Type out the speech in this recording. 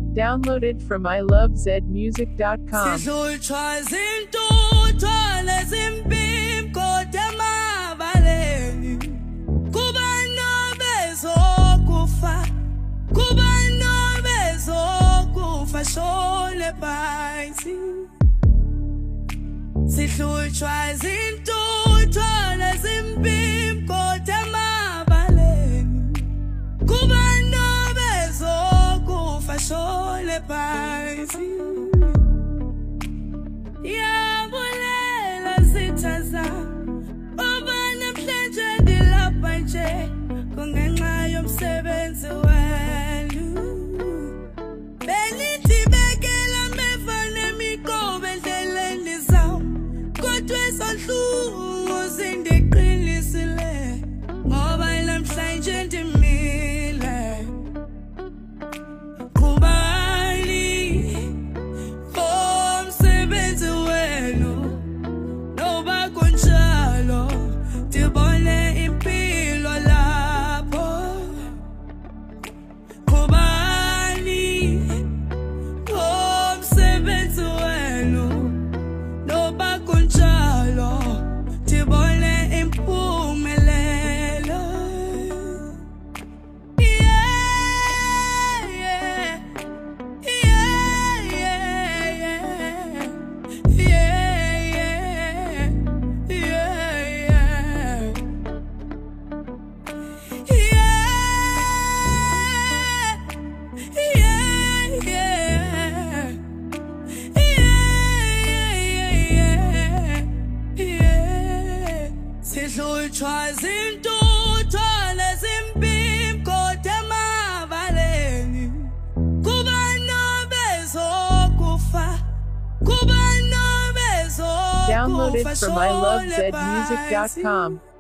Downloaded from ilovezmusic.com. Sidlulshwa zintutho lezimpimpi kodwa emabaleni. Kuba nobezokufa, kuba nobezokufa shone phansi. Sidlulshwa zintutho lezimpimpi kodwa emabaleni. Kuba nobezokufa shone phansi. Yabulela sithaza ngoba namhlanje ndilapha nje kungenxa yomsebenzi wenu. Belithi bekela meva nemiqobo endleleni zam, kodwa izonhlungu zindiqinisile ngoba namhlanje ndimile. Sidlulshwa zintutho lezimpimpi kodwa emabaleni. Kuba nobezokufa, kuba nobezokufa. Downloaded from ilovezmusic.com.